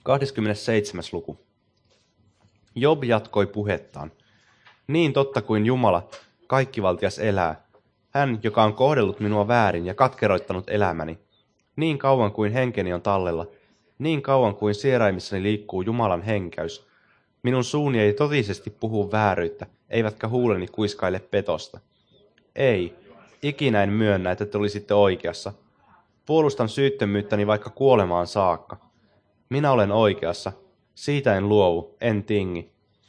27. luku. Job jatkoi puhettaan. Niin totta kuin Jumala, kaikkivaltias elää, hän, joka on kohdellut minua väärin ja katkeroittanut elämäni, niin kauan kuin henkeni on tallella, niin kauan kuin sieraimissani liikkuu Jumalan henkäys, minun suuni ei totisesti puhu vääryyttä, eivätkä huuleni kuiskaile petosta. Ei, ikinä en myönnä, että te olisitte oikeassa. Puolustan syyttömyyttäni vaikka kuolemaan saakka. Minä olen oikeassa, siitä en luovu, en tingi.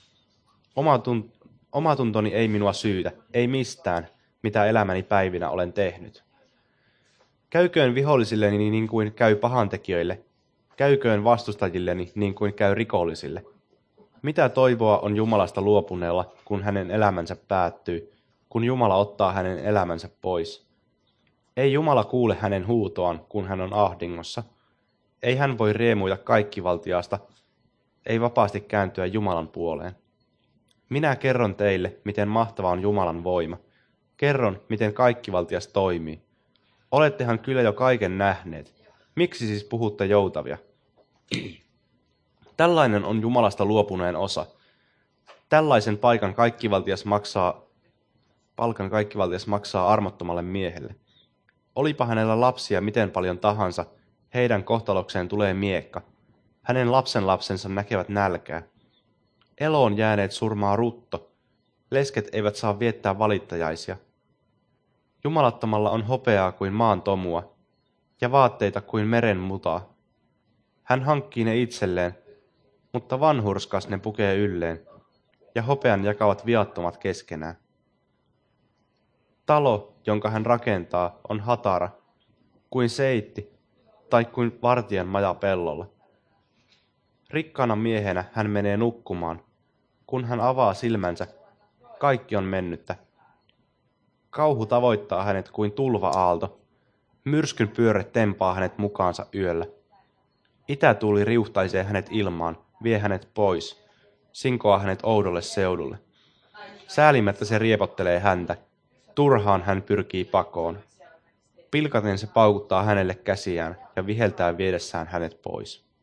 Omatuntoni ei minua syytä, ei mistään, mitä elämäni päivinä olen tehnyt. Käyköön vihollisilleni niin kuin käy pahantekijöille, käyköön vastustajilleni niin kuin käy rikollisille. Mitä toivoa on Jumalasta luopuneella, kun hänen elämänsä päättyy, kun Jumala ottaa hänen elämänsä pois? Ei Jumala kuule hänen huutoaan, kun hän on ahdingossa. Ei hän voi riemuita kaikkivaltiaasta, ei vapaasti kääntyä Jumalan puoleen. Minä kerron teille, miten mahtava on Jumalan voima. Kerron, miten kaikkivaltias toimii. Olettehan kyllä jo kaiken nähneet. Miksi siis puhutte joutavia? Tällainen on Jumalasta luopuneen osa. Tällaisen palkan kaikkivaltias maksaa armottomalle miehelle. Olipa hänellä lapsia miten paljon tahansa, heidän kohtalokseen tulee miekka. Hänen lapsenlapsensa näkevät nälkää. Eloon jääneet surmaa rutto. Lesket eivät saa viettää valittajaisia. Jumalattomalla on hopeaa kuin maan tomua, ja vaatteita kuin meren mutaa. Hän hankkii ne itselleen, mutta vanhurskas ne pukee ylleen, ja hopean jakavat viattomat keskenään. Talo, jonka hän rakentaa, on hatara, kuin seitti tai kuin vartijan maja pellolla. Rikkaana miehenä hän menee nukkumaan. Kun hän avaa silmänsä, kaikki on mennyttä. Kauhu tavoittaa hänet kuin tulva-aalto. Myrskyn pyörre tempaa hänet mukaansa yöllä. Itätuuli riuhtaisee hänet ilmaan, vie hänet pois, sinkoaa hänet oudolle seudulle. Säälimättä se riepottelee häntä, turhaan hän pyrkii pakoon. Pilkaten se paukuttaa hänelle käsiään ja viheltää viedessään hänet pois.